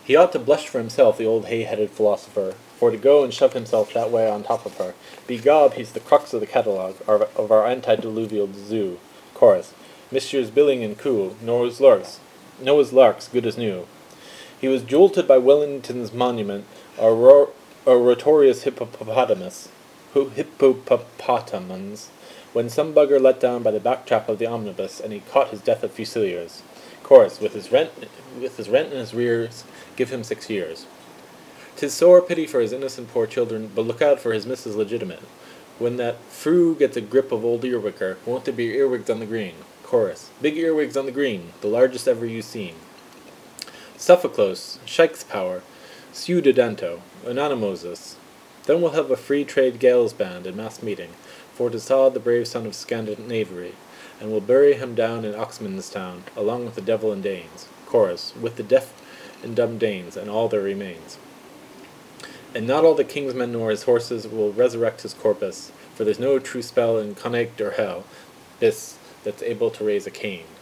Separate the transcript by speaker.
Speaker 1: He ought to blush for himself, the old hay-headed philosopher, for to go and shove himself that way on top of her. Begob, he's the crux of the catalogue of our antediluvial zoo. Chorus. Messrs. Billing and Coo, Noah's Larks, good as new. He was jolted by Wellington's monument, a rotorious hippopotamus, when some bugger let down by the back trap of the omnibus, and he caught his death of Fusiliers. Chorus. With his rent in his rears, give him 6 years. 'Tis sore pity for his innocent poor children, but look out for his Mrs. Legitimate. When that Frew gets a grip of old Earwicker, won't there be earwigs on the green? Chorus. Big earwigs on the green, the largest ever you seen. Sophocles, Shike's power, Sudedanto, Anonymosus. Then we'll have a free trade Gales band and mass meeting, for to saw the brave son of Scandinavary, and we'll bury him down in Oxman's town, along with the devil and Danes. Chorus. With the deaf and dumb Danes, and all their remains. And not all the king's men nor his horses will resurrect his corpus, for there's no true spell in Connacht or hell, this that's able to raise a Cain.